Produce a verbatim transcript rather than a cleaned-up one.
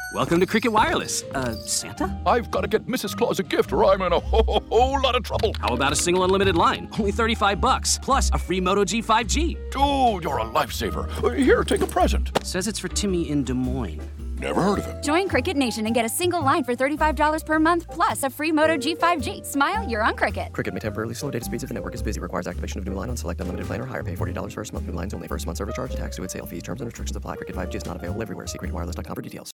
Welcome to Cricket Wireless. Uh, Santa? I've got to get Missus Claus a gift or I'm in a whole, whole lot of trouble. How about a single unlimited line? Only thirty-five bucks, plus a free Moto G five G. Dude, you're a lifesaver. Here, take a present. Says it's for Timmy in Des Moines. Never heard of him. Join Cricket Nation and get a single line for thirty-five dollars per month, plus a free Moto G five G. Smile, you're on Cricket. Cricket may temporarily slow data speeds if the network is busy. Requires activation of new line on select unlimited plan or higher. Pay forty dollars first month. New lines only. First month service charge. Tax to its sale fees. Terms and restrictions apply. Cricket five G is not available everywhere. See cricket wireless dot com for details.